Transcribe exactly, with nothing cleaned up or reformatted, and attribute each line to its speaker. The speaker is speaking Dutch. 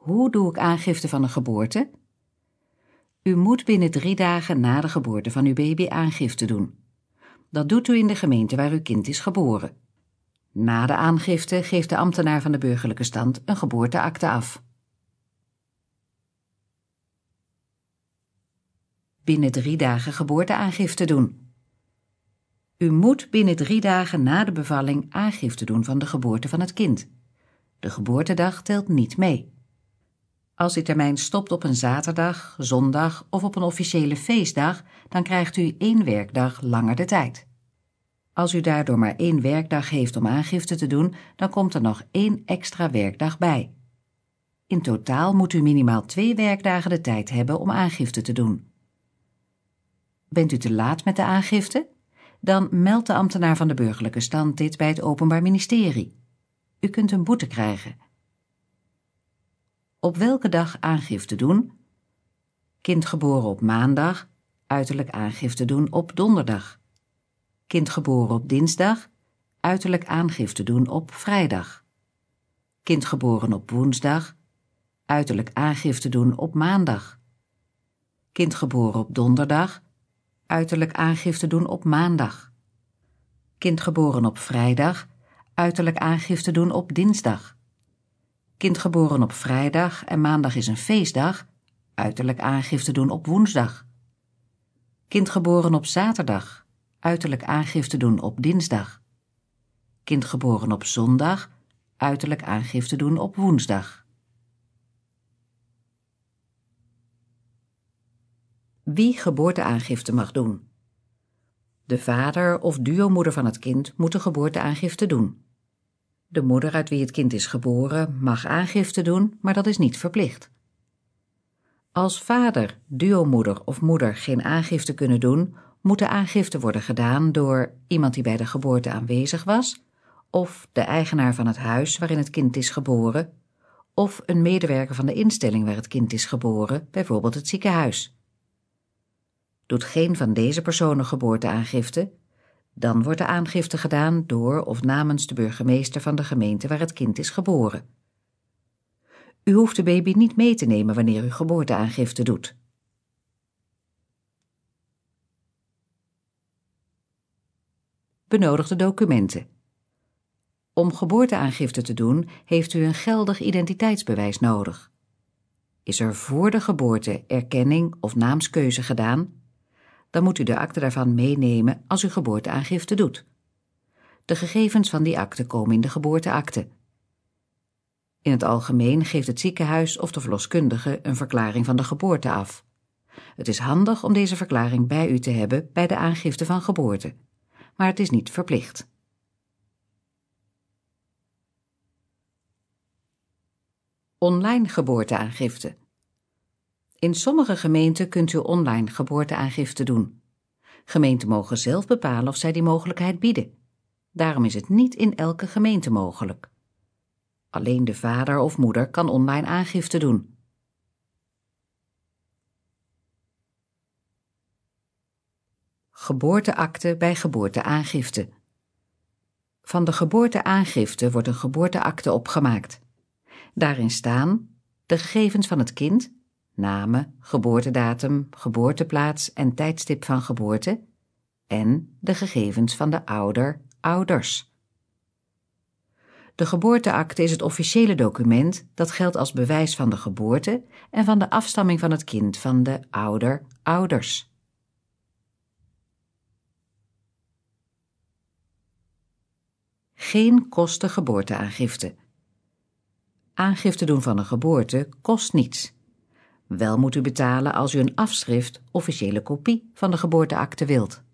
Speaker 1: Hoe doe ik aangifte van een geboorte? U moet binnen drie dagen na de geboorte van uw baby aangifte doen. Dat doet u in de gemeente waar uw kind is geboren. Na de aangifte geeft de ambtenaar van de burgerlijke stand een geboorteakte af. Binnen drie dagen geboorteaangifte doen. U moet binnen drie dagen na de bevalling aangifte doen van de geboorte van het kind. De geboortedag telt niet mee. Als die termijn stopt op een zaterdag, zondag of op een officiële feestdag, dan krijgt u één werkdag langer de tijd. Als u daardoor maar één werkdag heeft om aangifte te doen, dan komt er nog één extra werkdag bij. In totaal moet u minimaal twee werkdagen de tijd hebben om aangifte te doen. Bent u te laat met de aangifte? Dan meldt de ambtenaar van de burgerlijke stand dit bij het Openbaar Ministerie. U kunt een boete krijgen. Op welke dag aangifte doen? Kind geboren op maandag, uiterlijk aangifte doen op donderdag. Kind geboren op dinsdag, uiterlijk aangifte doen op vrijdag. Kind geboren op woensdag, uiterlijk aangifte doen op maandag. Kind geboren op donderdag, uiterlijk aangifte doen op maandag. Kind geboren op vrijdag, uiterlijk aangifte doen op dinsdag. Kind geboren op vrijdag en maandag is een feestdag, uiterlijk aangifte doen op woensdag. Kind geboren op zaterdag, uiterlijk aangifte doen op dinsdag. Kind geboren op zondag, uiterlijk aangifte doen op woensdag. Wie geboorteaangifte mag doen? De vader of duomoeder van het kind moet de geboorteaangifte doen. De moeder uit wie het kind is geboren mag aangifte doen, maar dat is niet verplicht. Als vader, duomoeder of moeder geen aangifte kunnen doen, moet de aangifte worden gedaan door iemand die bij de geboorte aanwezig was, of de eigenaar van het huis waarin het kind is geboren, of een medewerker van de instelling waar het kind is geboren, bijvoorbeeld het ziekenhuis. Doet geen van deze personen geboorteaangifte, dan wordt de aangifte gedaan door of namens de burgemeester van de gemeente waar het kind is geboren. U hoeft de baby niet mee te nemen wanneer u geboorteaangifte doet. Benodigde documenten. Om geboorteaangifte te doen heeft u een geldig identiteitsbewijs nodig. Is er voor de geboorte erkenning of naamskeuze gedaan, dan moet u de akte daarvan meenemen als u geboorteaangifte doet. De gegevens van die akte komen in de geboorteakte. In het algemeen geeft het ziekenhuis of de verloskundige een verklaring van de geboorte af. Het is handig om deze verklaring bij u te hebben bij de aangifte van geboorte, maar het is niet verplicht. Online geboorteaangifte. In sommige gemeenten kunt u online geboorteaangifte doen. Gemeenten mogen zelf bepalen of zij die mogelijkheid bieden. Daarom is het niet in elke gemeente mogelijk. Alleen de vader of moeder kan online aangifte doen. Geboorteakte bij geboorteaangifte. Van de geboorteaangifte wordt een geboorteakte opgemaakt. Daarin staan de gegevens van het kind, namen, geboortedatum, geboorteplaats en tijdstip van geboorte en de gegevens van de ouder, ouders. De geboorteakte is het officiële document dat geldt als bewijs van de geboorte en van de afstamming van het kind van de ouder, ouders. Geen kosten geboorteaangifte. Aangifte doen van een geboorte kost niets. Wel moet u betalen als u een afschrift, officiële kopie van de geboorteakte wilt.